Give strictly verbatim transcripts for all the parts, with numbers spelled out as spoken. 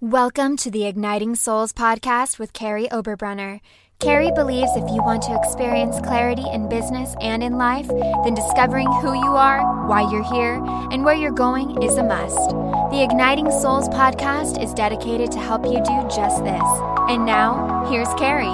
Welcome to the Igniting Souls podcast with Carrie Oberbrunner. Carrie believes if you want to experience clarity in business and in life, then discovering who you are, why you're here, and where you're going is a must. The Igniting Souls podcast is dedicated to help you do just this. And now, here's Carrie.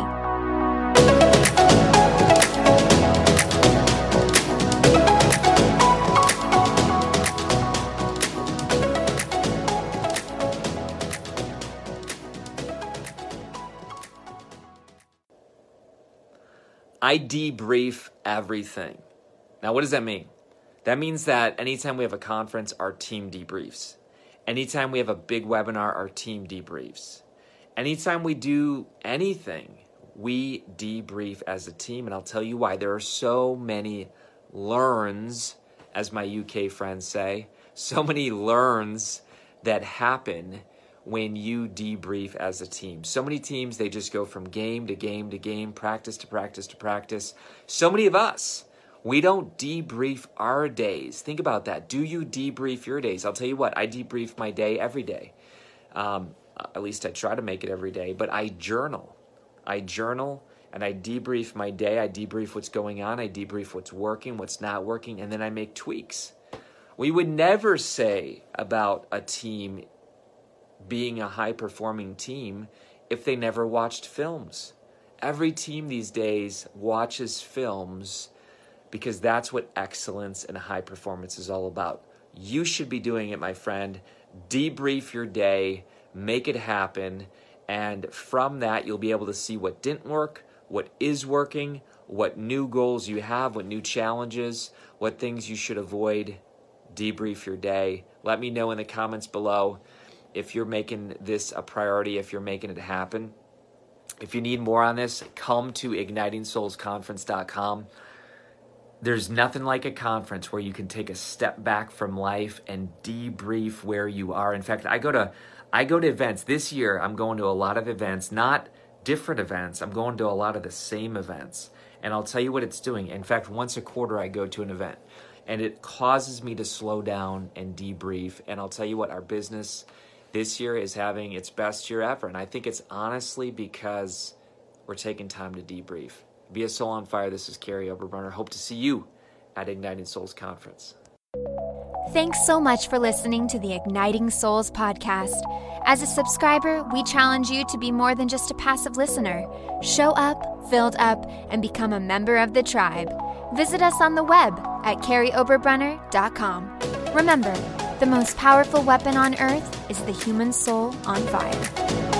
I debrief everything. Now, what does that mean? That means that anytime we have a conference, our team debriefs. Anytime we have a big webinar, our team debriefs. Anytime we do anything, we debrief as a team. And I'll tell you why. There are so many learns, as my U K friends say, so many learns that happen when you debrief as a team. So many teams, they just go from game to game to game, practice to practice to practice. So many of us, we don't debrief our days. Think about that. Do you debrief your days? I'll tell you what, I debrief my day every day. Um, at least I try to make it every day, but I journal. I journal and I debrief my day. I debrief what's going on. I debrief what's working, what's not working, and then I make tweaks. We would never say about a team being a high-performing team if they never watched films. Every team these days watches films because that's what excellence and high performance is all about. You should be doing it, my friend. Debrief your day, make it happen, and from that you'll be able to see what didn't work, what is working, what new goals you have, what new challenges, what things you should avoid. Debrief your day. Let me know in the comments below if you're making this a priority, if you're making it happen. If you need more on this, come to igniting souls conference dot com. There's nothing like a conference where you can take a step back from life and debrief where you are. In fact, I go to I go to events. This year, I'm going to a lot of events, not different events. I'm going to a lot of the same events. And I'll tell you what it's doing. In fact, once a quarter, I go to an event. And it causes me to slow down and debrief. And I'll tell you what, our business this year is having its best year ever. And I think it's honestly because we're taking time to debrief. Be a soul on fire. This is Carrie Oberbrunner. Hope to see you at Igniting Souls Conference. Thanks so much for listening to the Igniting Souls podcast. As a subscriber, we challenge you to be more than just a passive listener. Show up, filled up, and become a member of the tribe. Visit us on the web at carrie oberbrunner dot com. Remember, the most powerful weapon on earth is the human soul on fire.